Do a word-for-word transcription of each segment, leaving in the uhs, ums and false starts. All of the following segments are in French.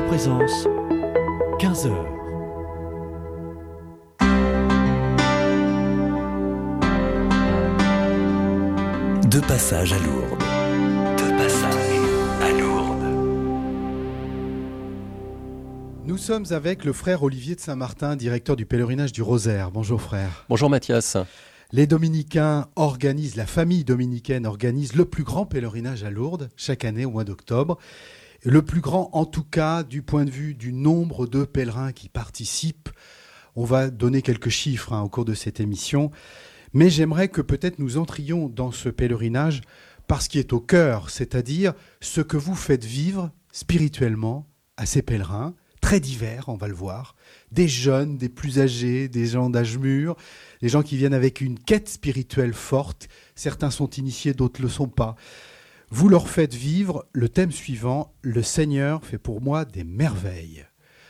Présence, quinze heures. De passage à Lourdes. De passage à Lourdes. Nous sommes avec le frère Olivier de Saint-Martin, directeur du pèlerinage du Rosaire. Bonjour frère. Bonjour Mathias. Les dominicains organisent, la famille dominicaine organise le plus grand pèlerinage à Lourdes chaque année au mois d'octobre. Le plus grand en tout cas du point de vue du nombre de pèlerins qui participent. On va donner quelques chiffres hein, au cours de cette émission. Mais j'aimerais que peut-être nous entrions dans ce pèlerinage par ce qui est au cœur, c'est-à-dire ce que vous faites vivre spirituellement à ces pèlerins, très divers, on va le voir, des jeunes, des plus âgés, des gens d'âge mûr, des gens qui viennent avec une quête spirituelle forte. Certains sont initiés, d'autres ne le sont pas. Vous leur faites vivre le thème suivant, le Seigneur fait pour moi des merveilles.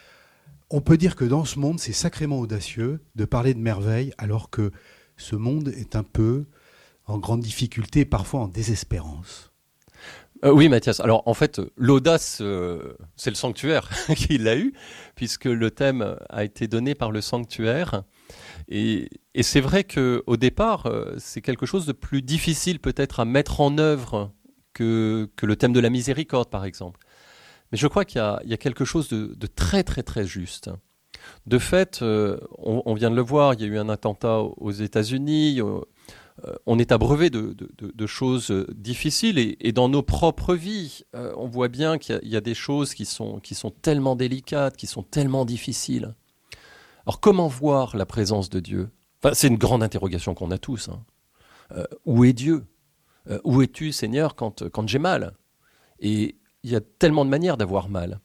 On peut dire que dans ce monde, c'est sacrément audacieux de parler de merveilles alors que ce monde est un peu en grande difficulté, parfois en désespérance. Euh, oui, Mathias. Alors, en fait, l'audace, euh, c'est le sanctuaire qui l'a eu, puisque le thème a été donné par le sanctuaire. Et, et c'est vrai qu'au départ, euh, c'est quelque chose de plus difficile peut-être à mettre en œuvre que, que le thème de la miséricorde, par exemple. Mais je crois qu'il y a, il y a quelque chose de, de très, très, très juste. De fait, euh, on, on vient de le voir, il y a eu un attentat aux États-Unis, euh, on est abreuvé de, de, de, de choses difficiles et, et dans nos propres vies, euh, on voit bien qu'il y a, il y a des choses qui sont, qui sont tellement délicates, qui sont tellement difficiles. Alors comment voir la présence de Dieu ? Enfin, c'est une grande interrogation qu'on a tous. Hein. Euh, où est Dieu ? euh, Où es-tu, Seigneur, quand, quand j'ai mal ? Et il y a tellement de manières d'avoir mal.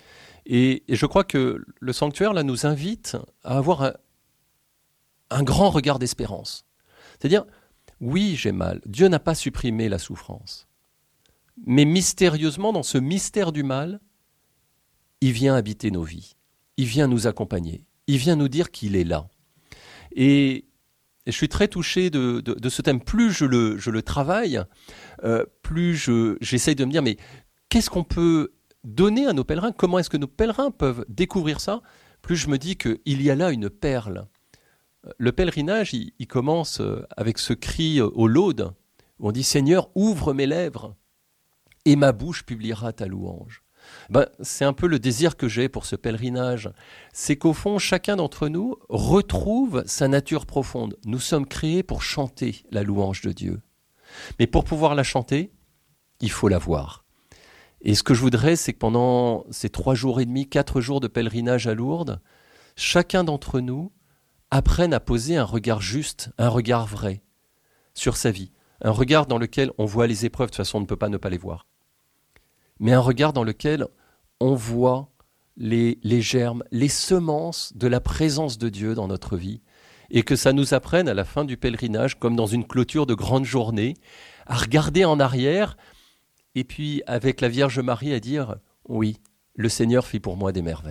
Et, et je crois que le sanctuaire là, nous invite à avoir un, un grand regard d'espérance. C'est-à-dire, oui, j'ai mal. Dieu n'a pas supprimé la souffrance. Mais mystérieusement, dans ce mystère du mal, il vient habiter nos vies. Il vient nous accompagner. Il vient nous dire qu'il est là. Et, et je suis très touché de, de, de ce thème. Plus je le, je le travaille, euh, plus je, j'essaye de me dire, mais qu'est-ce qu'on peut donner à nos pèlerins, comment est-ce que nos pèlerins peuvent découvrir ça ? Plus je me dis qu'il y a là une perle. Le pèlerinage, il, il commence avec ce cri au laude, où on dit « Seigneur, ouvre mes lèvres, et ma bouche publiera ta louange ». Ben, c'est un peu le désir que j'ai pour ce pèlerinage. C'est qu'au fond, chacun d'entre nous retrouve sa nature profonde. Nous sommes créés pour chanter la louange de Dieu. Mais pour pouvoir la chanter, il faut la voir. Et ce que je voudrais, c'est que pendant ces trois jours et demi, quatre jours de pèlerinage à Lourdes, chacun d'entre nous apprenne à poser un regard juste, un regard vrai sur sa vie. Un regard dans lequel on voit les épreuves, de toute façon on ne peut pas ne pas les voir. Mais un regard dans lequel on voit les, les germes, les semences de la présence de Dieu dans notre vie. Et que ça nous apprenne à la fin du pèlerinage, comme dans une clôture de grande journée, à regarder en arrière. Et puis, avec la Vierge Marie, à dire « Oui, le Seigneur fit pour moi des merveilles ».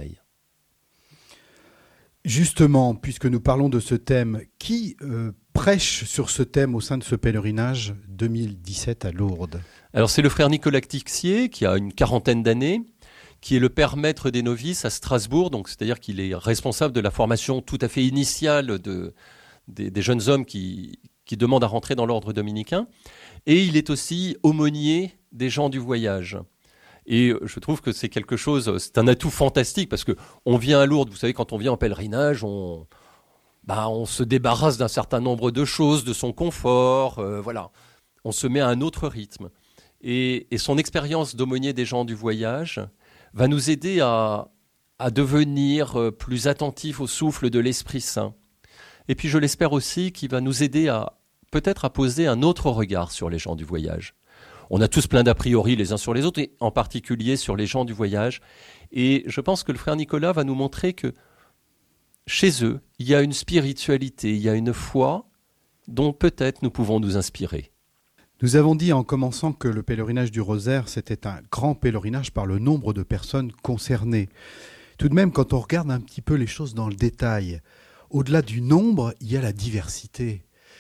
Justement, puisque nous parlons de ce thème, qui euh, prêche sur ce thème au sein de ce pèlerinage deux mille dix-sept à Lourdes ? Alors, c'est le frère Nicolas Tixier, qui a une quarantaine d'années, qui est le père maître des novices à Strasbourg, donc c'est-à-dire qu'il est responsable de la formation tout à fait initiale de, des, des jeunes hommes qui, qui demandent à rentrer dans l'ordre dominicain. Et il est aussi aumônier des gens du voyage. Et je trouve que c'est quelque chose, c'est un atout fantastique parce que on vient à Lourdes, vous savez, quand on vient en pèlerinage, on, bah, on se débarrasse d'un certain nombre de choses, de son confort, euh, voilà. On se met à un autre rythme. Et, et son expérience d'aumônier des gens du voyage va nous aider à, à devenir plus attentifs au souffle de l'Esprit Saint. Et puis je l'espère aussi qu'il va nous aider à peut-être à poser un autre regard sur les gens du voyage. On a tous plein d'a priori les uns sur les autres, et en particulier sur les gens du voyage. Et je pense que le frère Nicolas va nous montrer que chez eux, il y a une spiritualité, il y a une foi dont peut-être nous pouvons nous inspirer. Nous avons dit en commençant que le pèlerinage du Rosaire, c'était un grand pèlerinage par le nombre de personnes concernées. Tout de même, quand on regarde un petit peu les choses dans le détail, au-delà du nombre, il y a la diversité.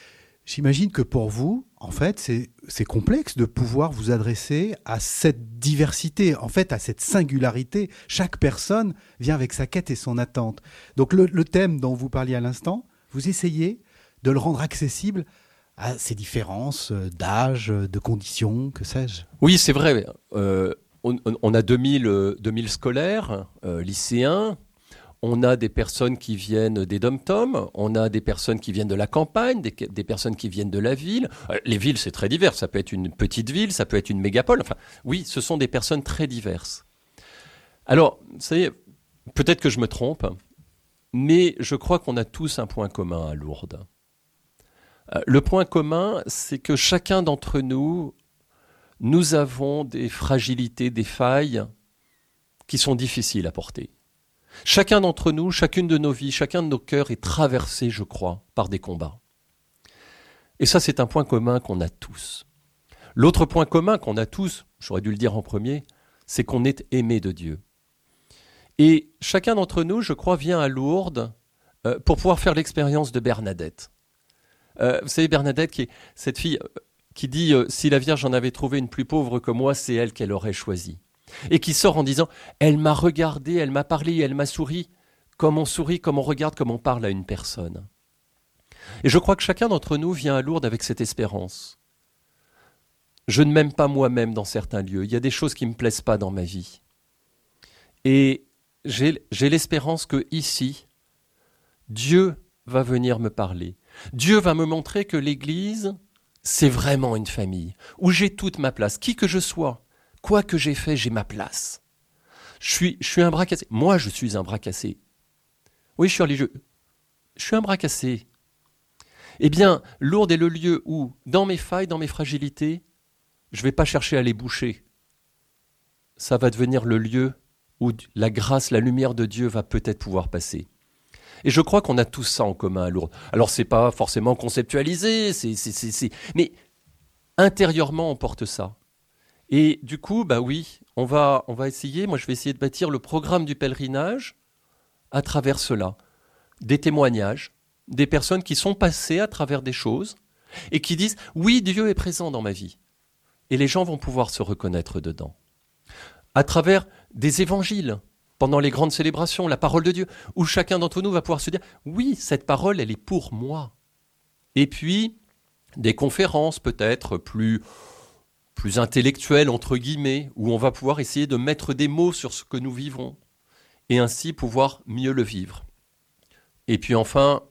J'imagine que pour vous, en fait, c'est, c'est complexe de pouvoir vous adresser à cette diversité, en fait, à cette singularité. Chaque personne vient avec sa quête et son attente. Donc le, le thème dont vous parliez à l'instant, vous essayez de le rendre accessible à ces différences d'âge, de conditions, que sais-je. Oui, c'est vrai. Euh, on, on a deux mille, euh, deux mille scolaires, euh, lycéens. On a des personnes qui viennent des dom-toms, on a des personnes qui viennent de la campagne, des, des personnes qui viennent de la ville. Les villes, c'est très divers. Ça peut être une petite ville, ça peut être une mégapole. Enfin, oui, ce sont des personnes très diverses. Alors, vous savez, peut-être que je me trompe, mais je crois qu'on a tous un point commun à Lourdes. Le point commun, c'est que chacun d'entre nous, nous avons des fragilités, des failles qui sont difficiles à porter. Chacun d'entre nous, chacune de nos vies, chacun de nos cœurs est traversé, je crois, par des combats. Et ça, c'est un point commun qu'on a tous. L'autre point commun qu'on a tous, j'aurais dû le dire en premier, c'est qu'on est aimé de Dieu. Et chacun d'entre nous, je crois, vient à Lourdes euh, pour pouvoir faire l'expérience de Bernadette. Euh, vous savez, Bernadette, qui est cette fille euh, qui dit euh, « Si la Vierge en avait trouvé une plus pauvre que moi, c'est elle qu'elle aurait choisie ». Et qui sort en disant « Elle m'a regardé, elle m'a parlé, elle m'a souri, comme on sourit, comme on regarde, comme on parle à une personne. » Et je crois que chacun d'entre nous vient à Lourdes avec cette espérance. Je ne m'aime pas moi-même dans certains lieux. Il y a des choses qui ne me plaisent pas dans ma vie. Et j'ai, j'ai l'espérance que ici, Dieu va venir me parler. Dieu va me montrer que l'Église, c'est vraiment une famille, où j'ai toute ma place, qui que je sois. Quoi que j'ai fait, j'ai ma place. Je suis, je suis un bras cassé. Moi, je suis un bras cassé. Oui, je suis religieux. Je suis un bras cassé. Eh bien, Lourdes est le lieu où, dans mes failles, dans mes fragilités, je ne vais pas chercher à les boucher. Ça va devenir le lieu où la grâce, la lumière de Dieu va peut-être pouvoir passer. Et je crois qu'on a tout ça en commun à Lourdes. Alors, ce n'est pas forcément conceptualisé, c'est, c'est, c'est, c'est... mais intérieurement, on porte ça. Et du coup, bah oui, on va, on va essayer, moi je vais essayer de bâtir le programme du pèlerinage à travers cela. Des témoignages, des personnes qui sont passées à travers des choses et qui disent « Oui, Dieu est présent dans ma vie ». Et les gens vont pouvoir se reconnaître dedans. À travers des évangiles, pendant les grandes célébrations, la parole de Dieu, où chacun d'entre nous va pouvoir se dire « Oui, cette parole, elle est pour moi ». Et puis, des conférences peut-être plus... plus intellectuel, entre guillemets, où on va pouvoir essayer de mettre des mots sur ce que nous vivons, et ainsi pouvoir mieux le vivre. Et puis enfin,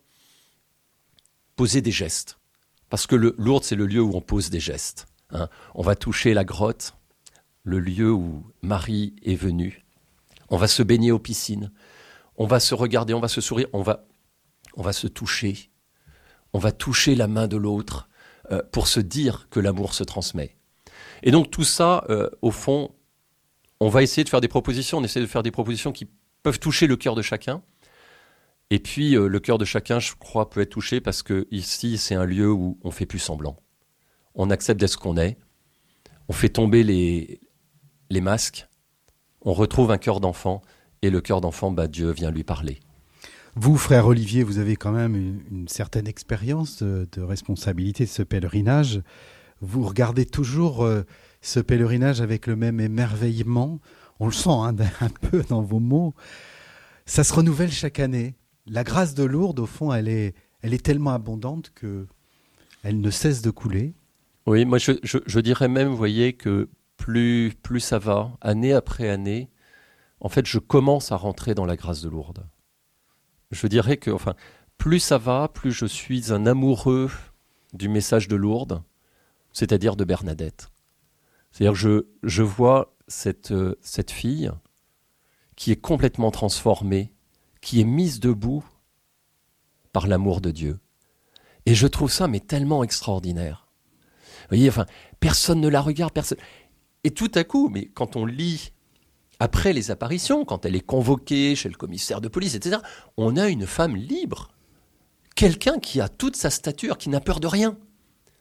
poser des gestes. Parce que le, Lourdes, c'est le lieu où on pose des gestes. Hein. On va toucher la grotte, le lieu où Marie est venue. On va se baigner aux piscines. On va se regarder, on va se sourire, on va, on va se toucher. On va toucher la main de l'autre euh, pour se dire que l'amour se transmet. Et donc tout ça, euh, au fond, on va essayer de faire des propositions, on essaie de faire des propositions qui peuvent toucher le cœur de chacun. Et puis euh, le cœur de chacun, je crois, peut être touché parce que ici, c'est un lieu où on fait plus semblant. On accepte d'être ce qu'on est, on fait tomber les, les masques, on retrouve un cœur d'enfant, et le cœur d'enfant, bah, Dieu vient lui parler. Vous, frère Olivier, vous avez quand même une, une certaine expérience de, de responsabilité de ce pèlerinage. Vous regardez toujours euh, ce pèlerinage avec le même émerveillement. On le sent hein, un peu dans vos mots. Ça se renouvelle chaque année. La grâce de Lourdes, au fond, elle est, elle est tellement abondante qu'elle ne cesse de couler. Oui, moi je, je, je dirais même, vous voyez, que plus, plus ça va, année après année, en fait, je commence à rentrer dans la grâce de Lourdes. Je dirais que, enfin, plus ça va, plus je suis un amoureux du message de Lourdes, c'est-à-dire de Bernadette. C'est-à-dire que je, je vois cette, euh, cette fille qui est complètement transformée, qui est mise debout par l'amour de Dieu. Et je trouve ça mais tellement extraordinaire. Vous voyez, enfin, personne ne la regarde, personne. Et tout à coup, mais quand on lit après les apparitions, quand elle est convoquée chez le commissaire de police, et cetera, on a une femme libre. Quelqu'un qui a toute sa stature, qui n'a peur de rien. Pourquoi ?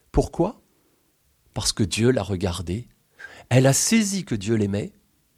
Parce que Dieu l'a regardée, elle a saisi que Dieu l'aimait,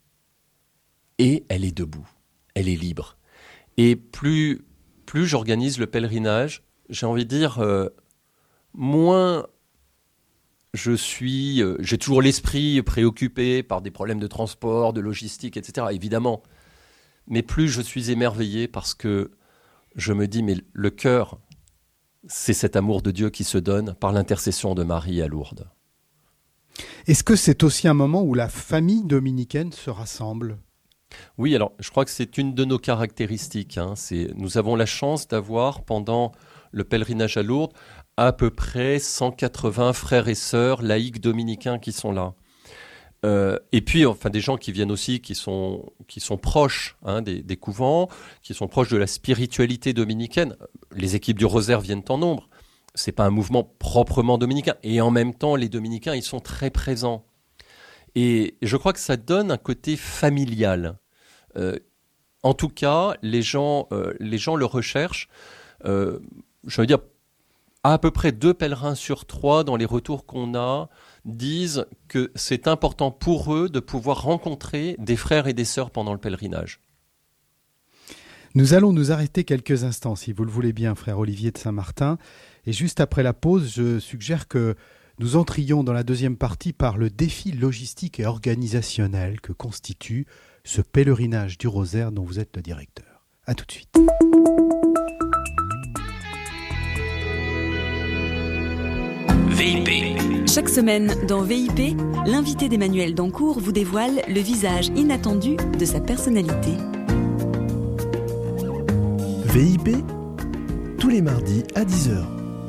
et elle est debout, elle est libre. Et plus, plus j'organise le pèlerinage, j'ai envie de dire, euh, moins je suis, euh, j'ai toujours l'esprit préoccupé par des problèmes de transport, de logistique, et cetera, évidemment. Mais plus je suis émerveillé parce que je me dis, mais le cœur, c'est cet amour de Dieu qui se donne par l'intercession de Marie à Lourdes. Est-ce que c'est aussi un moment où la famille dominicaine se rassemble ? Oui, alors je crois que c'est une de nos caractéristiques. Hein. C'est, nous avons la chance d'avoir, pendant le pèlerinage à Lourdes, à peu près cent quatre-vingts frères et sœurs laïcs dominicains qui sont là. Euh, et puis, enfin, des gens qui viennent aussi, qui sont, qui sont proches hein, des, des couvents, qui sont proches de la spiritualité dominicaine. Les équipes du Rosaire viennent en nombre. C'est pas un mouvement proprement dominicain. Et en même temps, les dominicains, ils sont très présents. Et je crois que ça donne un côté familial. Euh, en tout cas, les gens, euh, les gens le recherchent. Euh, je veux dire, à peu près deux pèlerins sur trois, dans les retours qu'on a, disent que c'est important pour eux de pouvoir rencontrer des frères et des sœurs pendant le pèlerinage. Nous allons nous arrêter quelques instants, si vous le voulez bien, frère Olivier de Saint-Martin. Et juste après la pause, je suggère que nous entrions dans la deuxième partie par le défi logistique et organisationnel que constitue ce pèlerinage du Rosaire dont vous êtes le directeur. À tout de suite. V I P. Chaque semaine, dans V I P, l'invité d'Emmanuel Dancourt vous dévoile le visage inattendu de sa personnalité. V I P, tous les mardis à dix heures.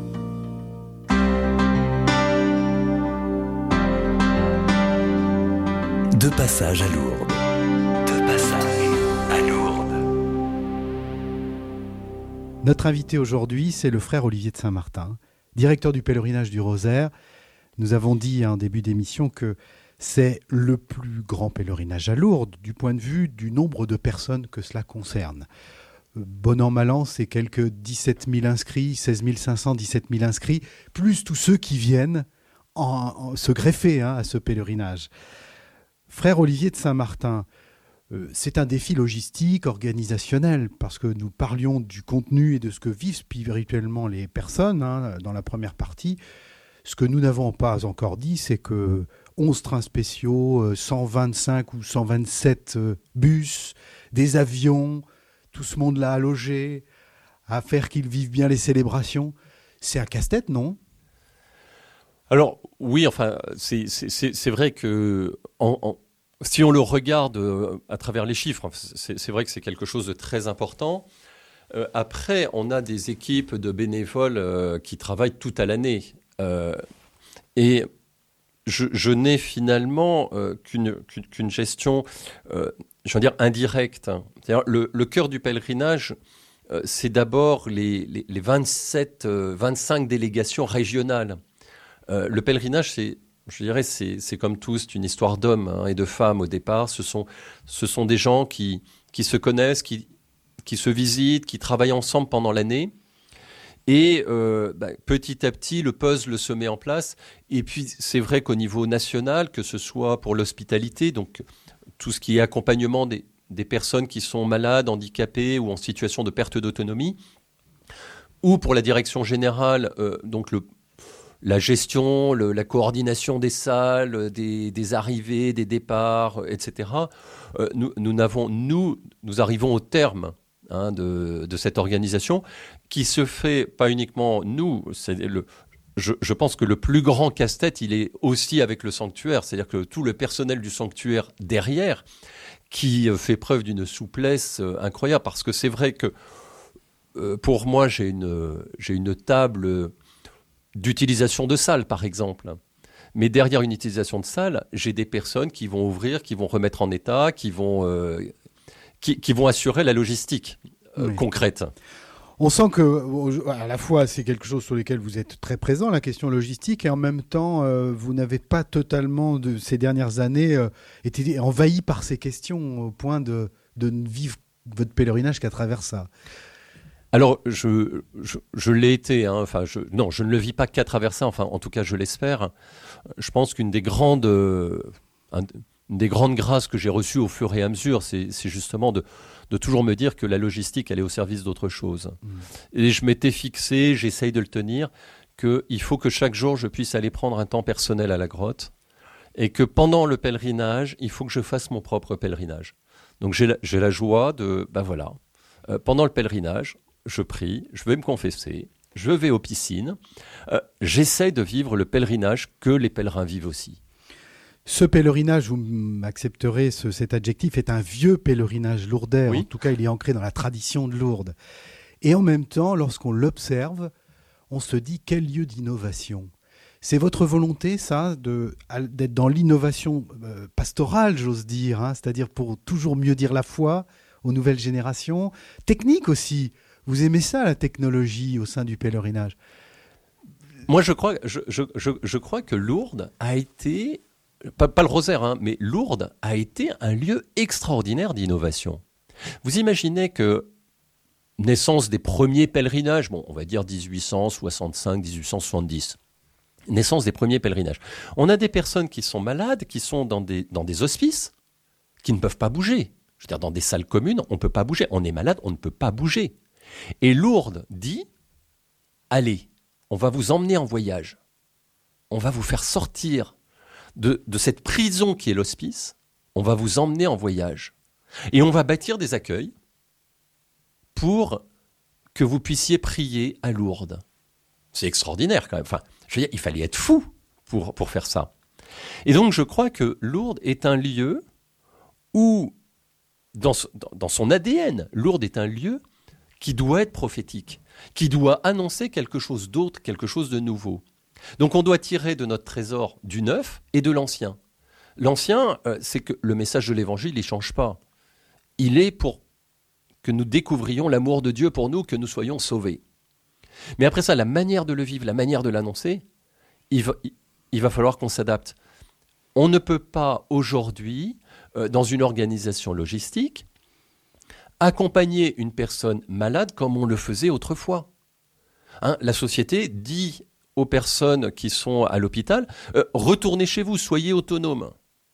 De passage à Lourdes. De passage à Lourdes. Notre invité aujourd'hui, c'est le frère Olivier de Saint-Martin, directeur du pèlerinage du Rosaire. Nous avons dit en début d'émission que c'est le plus grand pèlerinage à Lourdes du point de vue du nombre de personnes que cela concerne. Bon an, mal an, c'est quelques dix-sept mille inscrits, seize mille cinq cents, dix-sept mille inscrits, plus tous ceux qui viennent en, en, se greffer hein, à ce pèlerinage. Frère Olivier de Saint-Martin, euh, c'est un défi logistique, organisationnel, parce que nous parlions du contenu et de ce que vivent spirituellement les personnes hein, dans la première partie. Ce que nous n'avons pas encore dit, c'est que onze trains spéciaux, cent vingt-cinq ou cent vingt-sept bus, des avions, tout ce monde-là à loger, à faire qu'ils vivent bien les célébrations, c'est un casse-tête, non ? Alors, oui, enfin, c'est, c'est, c'est, c'est vrai que en, en, si on le regarde euh, à travers les chiffres, c'est, c'est vrai que c'est quelque chose de très important. Euh, après, on a des équipes de bénévoles euh, qui travaillent toute à l'année. Euh, et je, je n'ai finalement euh, qu'une, qu'une, qu'une gestion, euh, je veux dire, indirecte. C'est-à-dire, le, le cœur du pèlerinage, euh, c'est d'abord les, les, les vingt-sept, euh, vingt-cinq délégations régionales. Euh, le pèlerinage, c'est, je dirais, c'est, c'est comme tout, c'est une histoire d'hommes hein, et de femmes au départ. Ce sont, ce sont des gens qui, qui se connaissent, qui, qui se visitent, qui travaillent ensemble pendant l'année. Et euh, bah, petit à petit, le puzzle se met en place. Et puis, c'est vrai qu'au niveau national, que ce soit pour l'hospitalité, donc tout ce qui est accompagnement des, des personnes qui sont malades, handicapées ou en situation de perte d'autonomie, ou pour la direction générale, euh, donc le la gestion, le, la coordination des salles, des, des arrivées, des départs, et cetera. Euh, nous, nous, n'avons, nous, nous arrivons au terme hein, de, de cette organisation qui se fait pas uniquement nous. C'est le, je, je pense que le plus grand casse-tête, il est aussi avec le sanctuaire. C'est-à-dire que tout le personnel du sanctuaire derrière qui fait preuve d'une souplesse incroyable. Parce que c'est vrai que euh, pour moi, j'ai une, j'ai une table d'utilisation de salle, par exemple. Mais derrière une utilisation de salle, j'ai des personnes qui vont ouvrir, qui vont remettre en état, qui vont, euh, qui, qui vont assurer la logistique euh, oui. concrète. On sent que, à la fois, c'est quelque chose sur lequel vous êtes très présent, la question logistique, et en même temps, euh, vous n'avez pas totalement, de ces dernières années, euh, été envahi par ces questions au point de, de ne vivre votre pèlerinage qu'à travers ça. Alors, je, je, je l'ai été, hein, enfin, je, non, je ne le vis pas qu'à travers ça, enfin, en tout cas, je l'espère. Je pense qu'une des grandes, euh, une des grandes grâces que j'ai reçues au fur et à mesure, c'est, c'est justement de, de toujours me dire que la logistique, elle est au service d'autre chose. Mmh. Et je m'étais fixé, j'essaye de le tenir, qu'il faut que chaque jour, je puisse aller prendre un temps personnel à la grotte et que pendant le pèlerinage, il faut que je fasse mon propre pèlerinage. Donc j'ai la, j'ai la joie de, ben voilà, euh, pendant le pèlerinage, je prie, je vais me confesser, je vais aux piscines, euh, j'essaie de vivre le pèlerinage que les pèlerins vivent aussi. Ce pèlerinage, vous m'accepterez ce, cet adjectif, est un vieux pèlerinage lourdain. Oui. En tout cas, il est ancré dans la tradition de Lourdes. Et en même temps, lorsqu'on l'observe, on se dit quel lieu d'innovation. C'est votre volonté, ça, de, d'être dans l'innovation euh, pastorale, j'ose dire, hein, c'est-à-dire pour toujours mieux dire la foi aux nouvelles générations. Technique aussi. Vous aimez ça, la technologie au sein du pèlerinage? Moi, je crois, je, je, je, je crois que Lourdes a été... Pas, pas le rosaire, hein, mais Lourdes a été un lieu extraordinaire d'innovation. Vous imaginez que naissance des premiers pèlerinages, bon, on va dire dix-huit cent soixante-cinq, dix-huit cent soixante-dix, naissance des premiers pèlerinages. On a des personnes qui sont malades, qui sont dans des, dans des hospices, qui ne peuvent pas bouger. Je veux dire, dans des salles communes, on ne peut pas bouger. On est malade, on ne peut pas bouger. Et Lourdes dit, allez, on va vous emmener en voyage. On va vous faire sortir De, de cette prison qui est l'hospice, on va vous emmener en voyage. Et on va bâtir des accueils pour que vous puissiez prier à Lourdes. C'est extraordinaire quand même. Enfin, je veux dire, il fallait être fou pour, pour faire ça. Et donc je crois que Lourdes est un lieu où, dans, dans, dans son A D N, Lourdes est un lieu qui doit être prophétique, qui doit annoncer quelque chose d'autre, quelque chose de nouveau. Donc on doit tirer de notre trésor du neuf et de l'ancien. L'ancien, euh, c'est que le message de l'Évangile, il ne change pas. Il est pour que nous découvrions l'amour de Dieu pour nous, que nous soyons sauvés. Mais après ça, la manière de le vivre, la manière de l'annoncer, il va, il, il va falloir qu'on s'adapte. On ne peut pas aujourd'hui, euh, dans une organisation logistique, accompagner une personne malade comme on le faisait autrefois. Hein, la société dit aux personnes qui sont à l'hôpital, euh, retournez chez vous, soyez autonomes.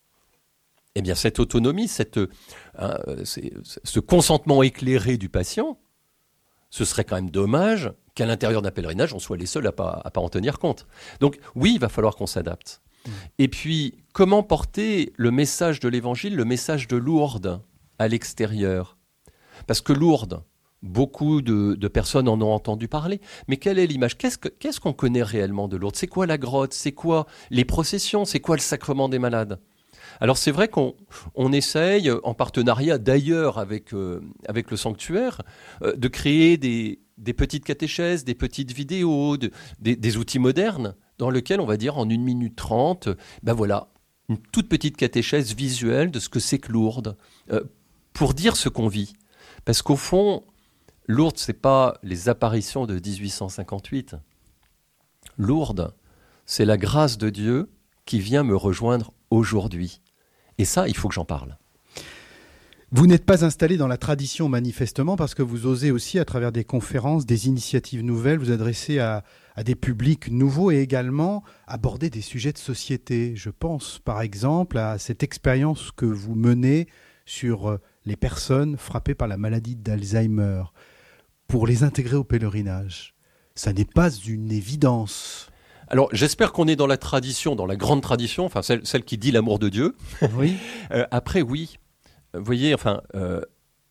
Eh bien, cette autonomie, cette, euh, c'est, ce consentement éclairé du patient, ce serait quand même dommage qu'à l'intérieur d'un pèlerinage, on soit les seuls à pas, à pas en tenir compte. Donc, oui, il va falloir qu'on s'adapte. Mmh. Et puis, comment porter le message de l'Évangile, le message de Lourdes à l'extérieur? Parce que Lourdes, beaucoup de, de personnes en ont entendu parler. Mais quelle est l'image? Qu'est-ce, que, qu'est-ce qu'on connaît réellement de Lourdes? C'est quoi la grotte? C'est quoi les processions? C'est quoi le sacrement des malades? Alors c'est vrai qu'on on essaye, en partenariat d'ailleurs avec, euh, avec le sanctuaire, euh, de créer des, des petites catéchèses, des petites vidéos, de, des, des outils modernes dans lesquels on va dire en une minute trente, ben voilà, une toute petite catéchèse visuelle de ce que c'est que Lourdes, euh, pour dire ce qu'on vit. Parce qu'au fond, Lourdes, ce n'est pas les apparitions de dix-huit cent cinquante-huit. Lourdes, c'est la grâce de Dieu qui vient me rejoindre aujourd'hui. Et ça, il faut que j'en parle. Vous n'êtes pas installé dans la tradition manifestement parce que vous osez aussi, à travers des conférences, des initiatives nouvelles, vous adresser à, à des publics nouveaux et également aborder des sujets de société. Je pense par exemple à cette expérience que vous menez sur les personnes frappées par la maladie d'Alzheimer, pour les intégrer au pèlerinage. Ça n'est pas une évidence. Alors, j'espère qu'on est dans la tradition, dans la grande tradition, enfin celle, celle qui dit l'amour de Dieu. Oui. euh, après, oui. Vous voyez, enfin, euh,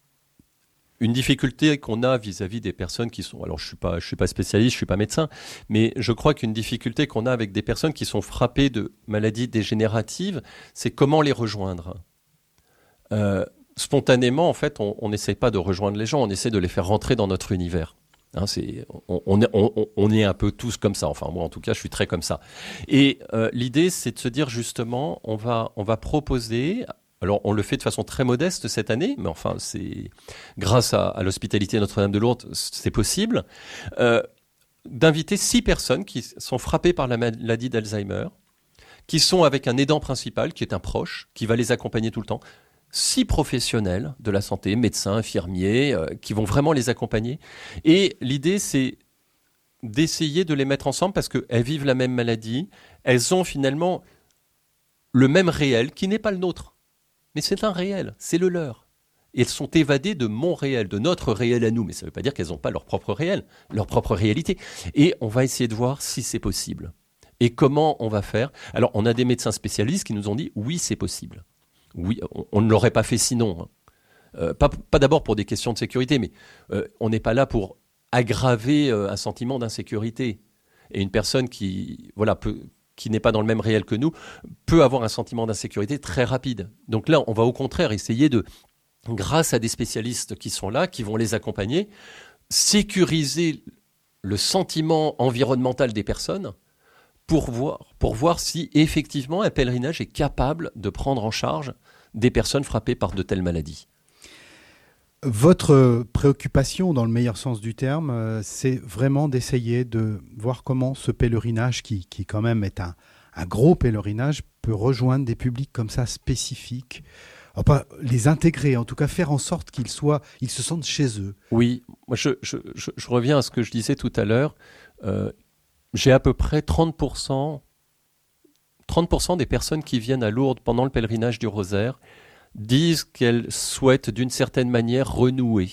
une difficulté qu'on a vis-à-vis des personnes qui sont... Alors, je ne suis pas, je suis pas spécialiste, je ne suis pas médecin, mais je crois qu'une difficulté qu'on a avec des personnes qui sont frappées de maladies dégénératives, c'est comment les rejoindre. Euh, Spontanément, en fait, on n'essaie pas de rejoindre les gens, on essaie de les faire rentrer dans notre univers. Hein, c'est, on, on, on, on est un peu tous comme ça. Enfin, moi, en tout cas, je suis très comme ça. Et euh, l'idée, c'est de se dire, justement, on va, on va proposer... Alors, on le fait de façon très modeste cette année, mais enfin, c'est grâce à, à l'hospitalité Notre-Dame de Lourdes, c'est possible, euh, d'inviter six personnes qui sont frappées par la maladie d'Alzheimer, qui sont avec un aidant principal, qui est un proche, qui va les accompagner tout le temps. Six professionnels de la santé, médecins, infirmiers, euh, qui vont vraiment les accompagner. Et l'idée, c'est d'essayer de les mettre ensemble parce qu'elles vivent la même maladie. Elles ont finalement le même réel qui n'est pas le nôtre. Mais c'est un réel, c'est le leur. Et elles sont évadées de mon réel, de notre réel à nous. Mais ça ne veut pas dire qu'elles n'ont pas leur propre réel, leur propre réalité. Et on va essayer de voir si c'est possible. Et comment on va faire. Alors, on a des médecins spécialistes qui nous ont dit « oui, c'est possible ». Oui, on, on ne l'aurait pas fait sinon. Hein. Euh, pas, pas d'abord pour des questions de sécurité, mais euh, on n'est pas là pour aggraver euh, un sentiment d'insécurité. Et une personne qui, voilà, peut, qui n'est pas dans le même réel que nous peut avoir un sentiment d'insécurité très rapide. Donc là, on va au contraire essayer de, grâce à des spécialistes qui sont là, qui vont les accompagner, sécuriser le sentiment environnemental des personnes pour voir, pour voir si effectivement un pèlerinage est capable de prendre en charge des personnes frappées par de telles maladies. Votre préoccupation, dans le meilleur sens du terme, euh, c'est vraiment d'essayer de voir comment ce pèlerinage, qui, qui quand même est un, un gros pèlerinage, peut rejoindre des publics comme ça spécifiques. Enfin, les intégrer, en tout cas faire en sorte qu'ils soient, ils se sentent chez eux. Oui, moi je, je, je, je reviens à ce que je disais tout à l'heure. Euh, j'ai à peu près trente pour cent, trente pour cent des personnes qui viennent à Lourdes pendant le pèlerinage du Rosaire disent qu'elles souhaitent d'une certaine manière renouer,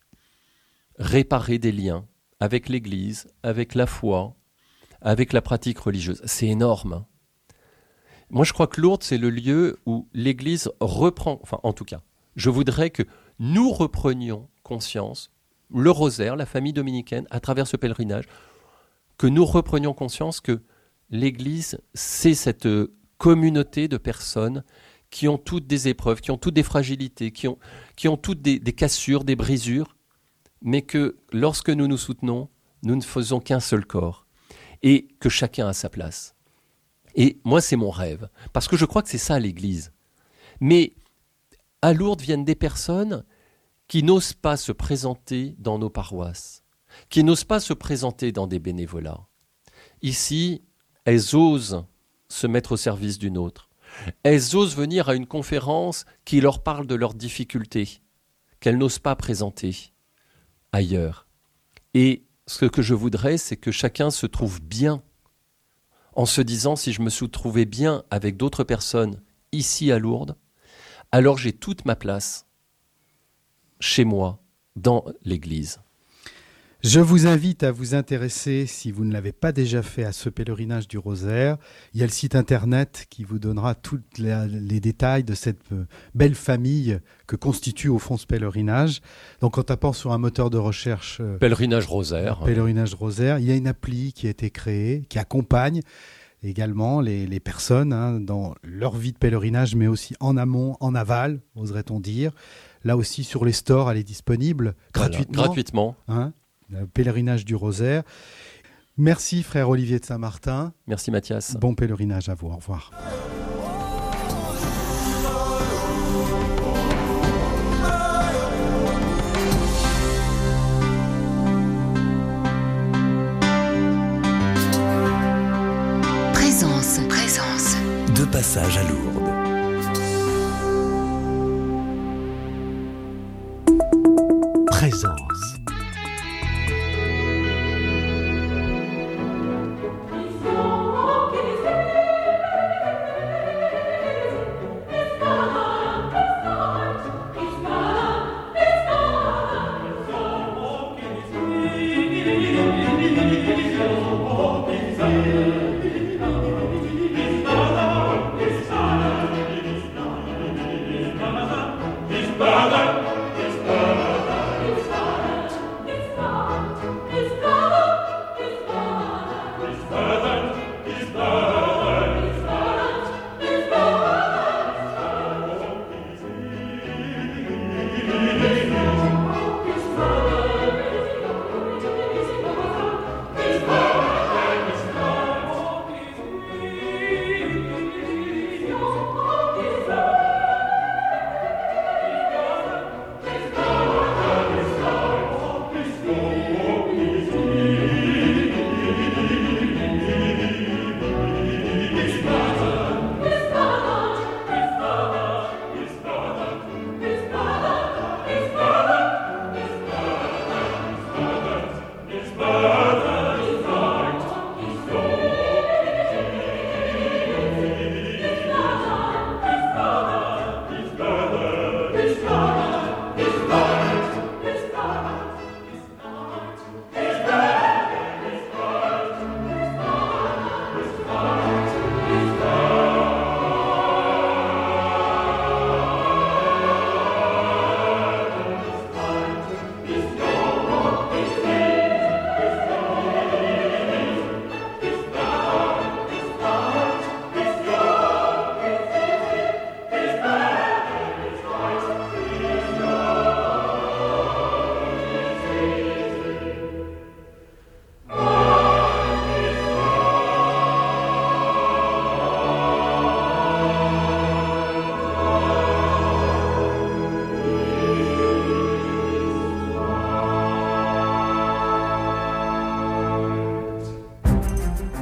réparer des liens avec l'Église, avec la foi, avec la pratique religieuse. C'est énorme. Moi, je crois que Lourdes, c'est le lieu où l'Église reprend, enfin en tout cas, je voudrais que nous reprenions conscience, le Rosaire, la famille dominicaine, à travers ce pèlerinage, que nous reprenions conscience que l'Église, c'est cette communauté de personnes qui ont toutes des épreuves, qui ont toutes des fragilités, qui ont, qui ont toutes des, des cassures, des brisures, mais que lorsque nous nous soutenons, nous ne faisons qu'un seul corps, et que chacun a sa place. Et moi, c'est mon rêve, parce que je crois que c'est ça l'Église. Mais à Lourdes viennent des personnes qui n'osent pas se présenter dans nos paroisses, qui n'osent pas se présenter dans des bénévolats. Ici, elles osent se mettre au service d'une autre. Elles osent venir à une conférence qui leur parle de leurs difficultés, qu'elles n'osent pas présenter ailleurs. Et ce que je voudrais, c'est que chacun se trouve bien, en se disant, si je me suis trouvé bien avec d'autres personnes ici à Lourdes, alors j'ai toute ma place chez moi, dans l'Église. Je vous invite à vous intéresser, si vous ne l'avez pas déjà fait, à ce pèlerinage du Rosaire. Il y a le site internet qui vous donnera tous les, les détails de cette belle famille que constitue au fond ce pèlerinage. Donc en tapant sur un moteur de recherche... Pèlerinage Rosaire. Pèlerinage Rosaire. Il y a une appli qui a été créée, qui accompagne également les, les personnes hein, dans leur vie de pèlerinage, mais aussi en amont, en aval, oserait-on dire. Là aussi, sur les stores, elle est disponible gratuitement. Voilà, gratuitement. Hein, le pèlerinage du Rosaire. Merci frère Olivier de Saint-Martin. Merci Mathias. Bon pèlerinage à vous. Au revoir. Présence, présence. De passage à Lourdes. Présence.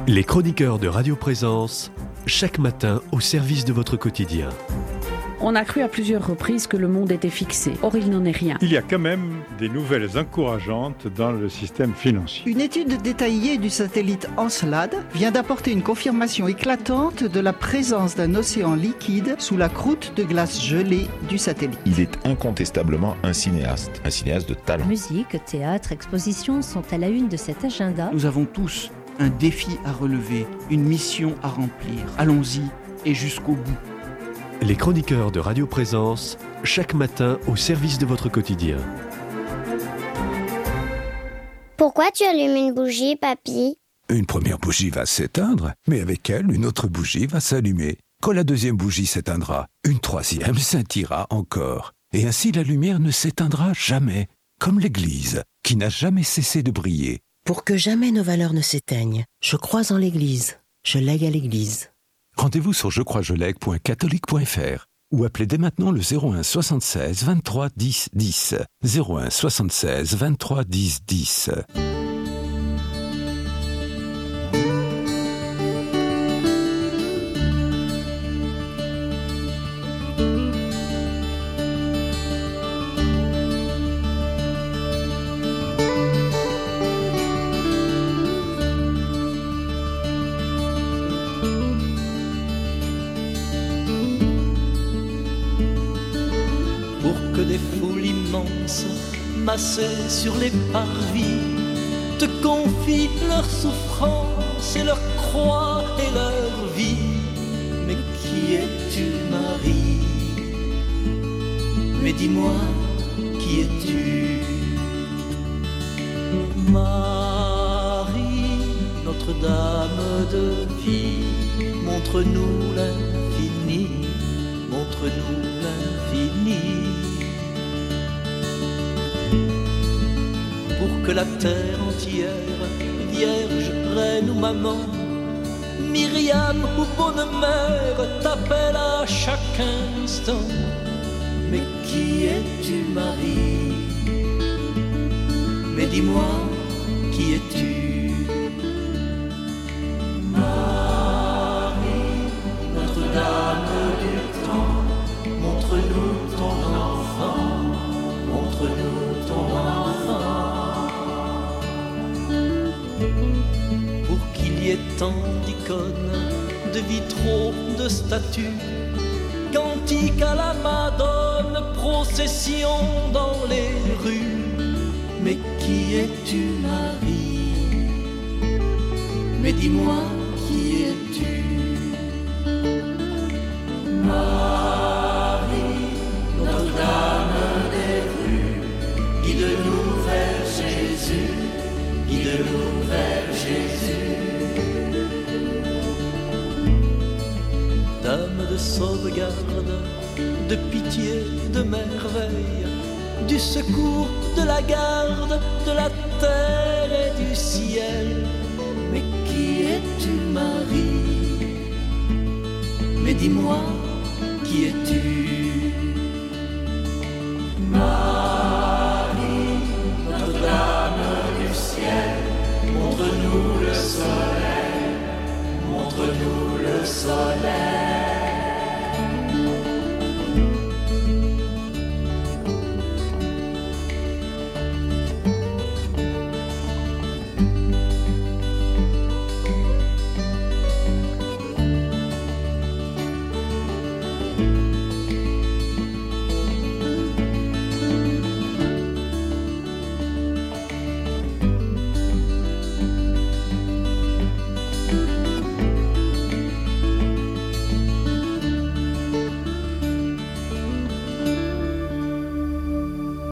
Les chroniqueurs de Radio Présence, chaque matin au service de votre quotidien. On a cru à plusieurs reprises que le monde était fixé. Or, il n'en est rien. Il y a quand même des nouvelles encourageantes dans le système financier. Une étude détaillée du satellite Encelade vient d'apporter une confirmation éclatante de la présence d'un océan liquide sous la croûte de glace gelée du satellite. Il est incontestablement un cinéaste, un cinéaste de talent. Musique, théâtre, expositions sont à la une de cet agenda. Nous avons tous un défi à relever, une mission à remplir. Allons-y et jusqu'au bout. Les chroniqueurs de Radio Présence, chaque matin au service de votre quotidien. Pourquoi tu allumes une bougie, papy ? Une première bougie va s'éteindre, mais avec elle, une autre bougie va s'allumer. Quand la deuxième bougie s'éteindra, une troisième scintillera encore. Et ainsi la lumière ne s'éteindra jamais, comme l'Église, qui n'a jamais cessé de briller. Pour que jamais nos valeurs ne s'éteignent, je crois en l'Église, je lègue à l'Église. Rendez-vous sur je crois je lègue point catholique point f r ou appelez dès maintenant le zéro un soixante-seize vingt-trois dix dix. zéro un soixante-seize vingt-trois dix dix. Que des foules immenses massées sur les parvis te confient leur souffrance et leur croix et leur vie. Mais qui es-tu, Marie ? Mais dis-moi, qui es-tu ? Marie, Notre-Dame de vie, montre-nous l'infini, montre-nous l'infini. Pour que la terre entière, vierge, reine ou maman, Myriam ou bonne mère, t'appelle à chaque instant. Mais qui es-tu, Marie ? Mais dis-moi, qui es-tu ? Marie, Notre-Dame du temps, montre-nous ton enfant, montre-nous ton enfant. Pour qu'il y ait tant d'icônes, de vitraux, de statues, cantiques à la Madone, procession dans les rues. Mais qui es-tu, Marie ? Mais dis-moi, qui es-tu ? Marie, Notre-Dame des rues, guide-nous vers Jésus, guide-nous vers Jésus. Dame de sauvegarde, de pitié, de merveille, du secours, de la garde, de la terre et du ciel. Mais qui es-tu, Marie ? Mais dis-moi, qui es-tu ? Marie, Notre-Dame du ciel, montre-nous le soleil, montre-nous le soleil.